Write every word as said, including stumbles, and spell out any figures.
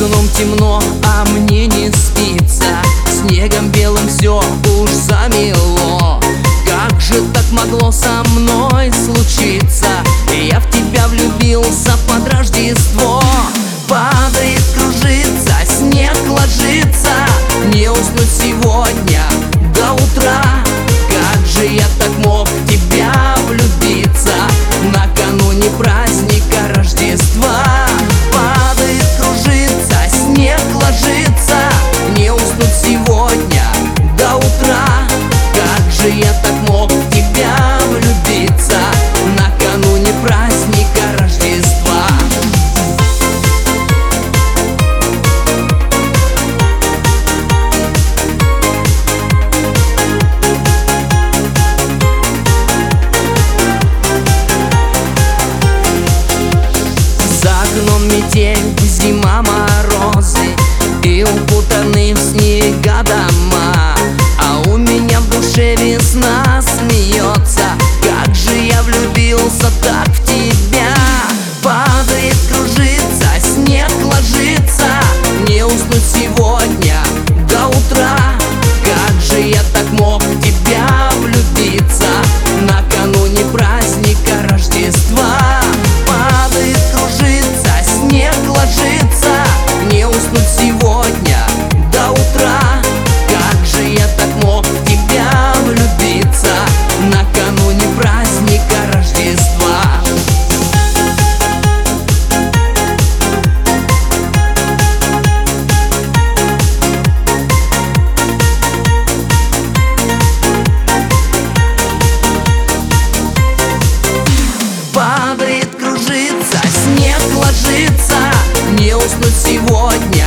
окном темно, а мне не спится. Снегом белым все уж замело. Как же так могло со мной случиться? Я в тебя влюбился под Рождество. Падает, кружится, снег ложится. Не уснуть сегодня до утра. Как же я так мог в тебя влюбиться накануне праздника Рождества? Падает, кружится, снег ложится. Не уснуть сегодня до утра. Как же я так мог в тебя влюбиться накануне праздника Рождества? За окном метель, зима, морозы и укутаны в снега дома. А у меня в душе весна смеется. Как же я влюбился так в тебя. Падает, кружится, снег ложится. Не уснуть сегодня до утра. Как же я так мог в тебя влюбиться накануне праздника Рождества? Падает, кружится, снег ложится. Не уснуть сегодня до утра. Как же я так мог в тебя влюбиться накануне праздника Рождества? Падает, кружится, снег ложится. Не уснуть сегодня